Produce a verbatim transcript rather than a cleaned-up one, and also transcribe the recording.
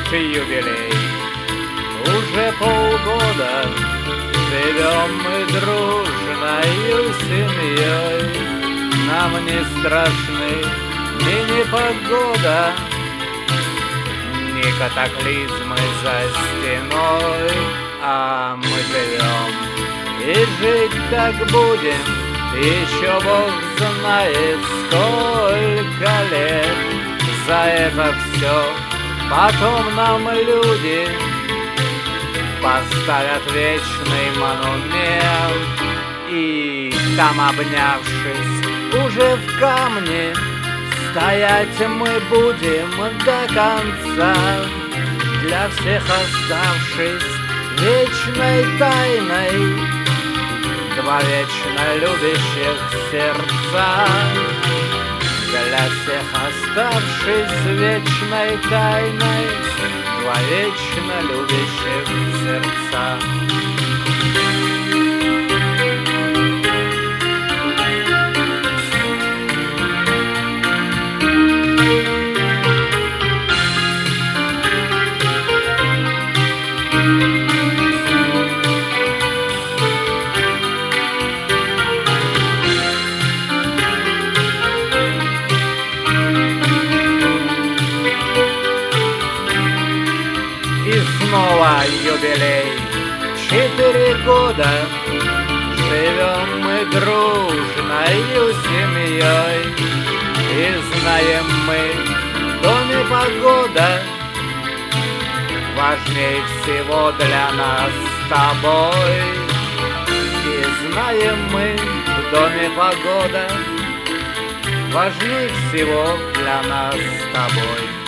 юбилей. Уже полгода живем мы дружною семьей. Нам не страшны ни непогода, ни катаклизмы за стеной. А мы живем и жить так будем, еще Бог знает сколько лет. За это все потом нам люди поставят вечный монумент. И там, обнявшись уже в камне, стоять мы будем до конца, для всех оставшись вечной тайной, два вечно любящих сердца. Для всех оставшись вечной тайной, два вечно любящих сердца. И снова юбилей, четыре года живем мы дружною семьей. И знаем мы, в доме погода важней всего для нас с тобой. И знаем мы, в доме погода важней всего для нас с тобой.